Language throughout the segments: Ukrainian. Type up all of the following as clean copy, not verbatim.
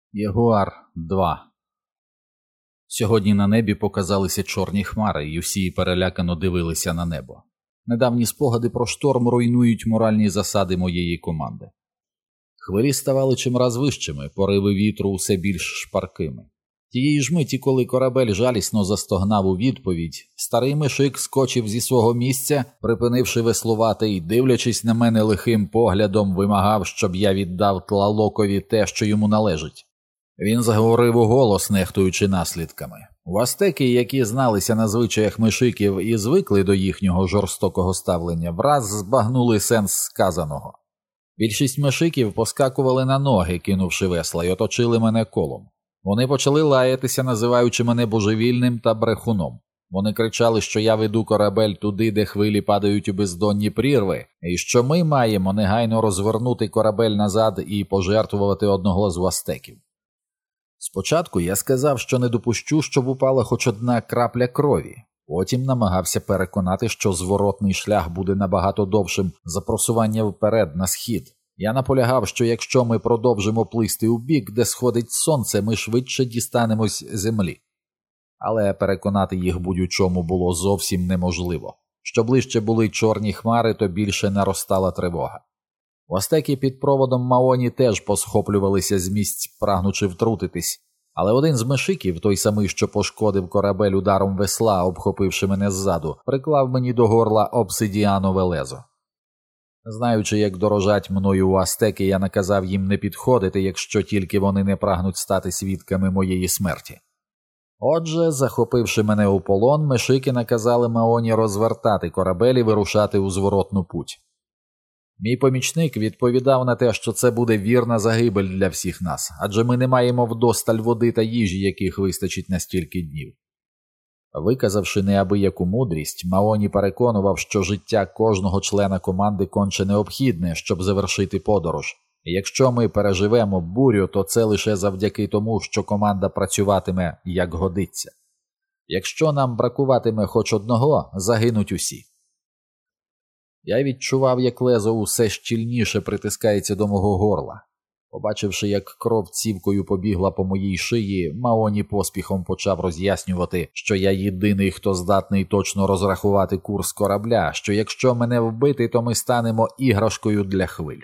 Ягуар-2. Сьогодні на небі показалися чорні хмари, і всі перелякано дивилися на небо. Недавні спогади про шторм руйнують моральні засади моєї команди. Хвилі ставали чимраз вищими, пориви вітру усе більш шпаркими. Тієї ж миті, коли корабель жалісно застогнав у відповідь, старий мишик скочив зі свого місця, припинивши веслувати і, дивлячись на мене лихим поглядом, вимагав, щоб я віддав Тлалокові те, що йому належить. Він заговорив уголос, нехтуючи наслідками. Вастеки, які зналися на звичаях мишиків і звикли до їхнього жорстокого ставлення, враз збагнули сенс сказаного. Більшість мишиків поскакували на ноги, кинувши весла, й оточили мене колом. Вони почали лаятися, називаючи мене божевільним та брехуном. Вони кричали, що я веду корабель туди, де хвилі падають у бездонні прірви, і що ми маємо негайно розвернути корабель назад і пожертвувати одного з вастеків. Спочатку я сказав, що не допущу, щоб упала хоч одна крапля крові. Потім намагався переконати, що зворотний шлях буде набагато довшим за просування вперед на схід. Я наполягав, що якщо ми продовжимо плисти у бік, де сходить сонце, ми швидше дістанемось землі. Але переконати їх будь-у-чому було зовсім неможливо. Що ближче були чорні хмари, то більше наростала тривога. Вастеки під проводом Маоні теж посхоплювалися з місць, прагнучи втрутитись, але один з мишиків, той самий, що пошкодив корабель ударом весла, обхопивши мене ззаду, приклав мені до горла обсидіанове лезо. Знаючи, як дорожать мною астеки, я наказав їм не підходити, якщо тільки вони не прагнуть стати свідками моєї смерті. Отже, захопивши мене у полон, мишики наказали Маоні розвертати корабель і вирушати у зворотну путь. Мій помічник відповідав на те, що це буде вірна загибель для всіх нас, адже ми не маємо вдосталь води та їжі, яких вистачить на стільки днів. Виказавши неабияку мудрість, Маоні переконував, що життя кожного члена команди конче необхідне, щоб завершити подорож. І якщо ми переживемо бурю, то це лише завдяки тому, що команда працюватиме як годиться. Якщо нам бракуватиме хоч одного, загинуть усі. Я відчував, як лезо усе щільніше притискається до мого горла. Побачивши, як кров цівкою побігла по моїй шиї, Маоні поспіхом почав роз'яснювати, що я єдиний, хто здатний точно розрахувати курс корабля, що якщо мене вбити, то ми станемо іграшкою для хвиль.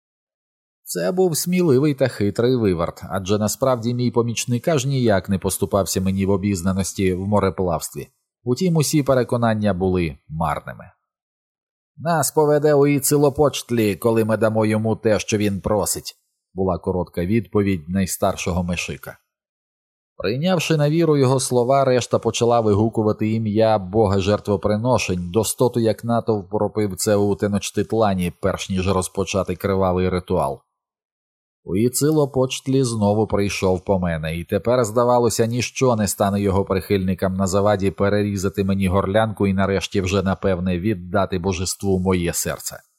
Це був сміливий та хитрий виверт, адже насправді мій помічник аж ніяк не поступався мені в обізнаності в мореплавстві. Утім, усі переконання були марними. «Нас поведе у Іцилопочтлі, коли ми дамо йому те, що він просить», була коротка відповідь найстаршого мишика. Прийнявши на віру його слова, решта почала вигукувати ім'я бога жертвоприношень, достоту як натовп ропив це у Теночтитлані, перш ніж розпочати кривавий ритуал. У Іцилопочтлі знову прийшов по мене, і тепер, здавалося, ніщо не стане його прихильникам на заваді перерізати мені горлянку і нарешті вже, напевне, віддати божеству моє серце.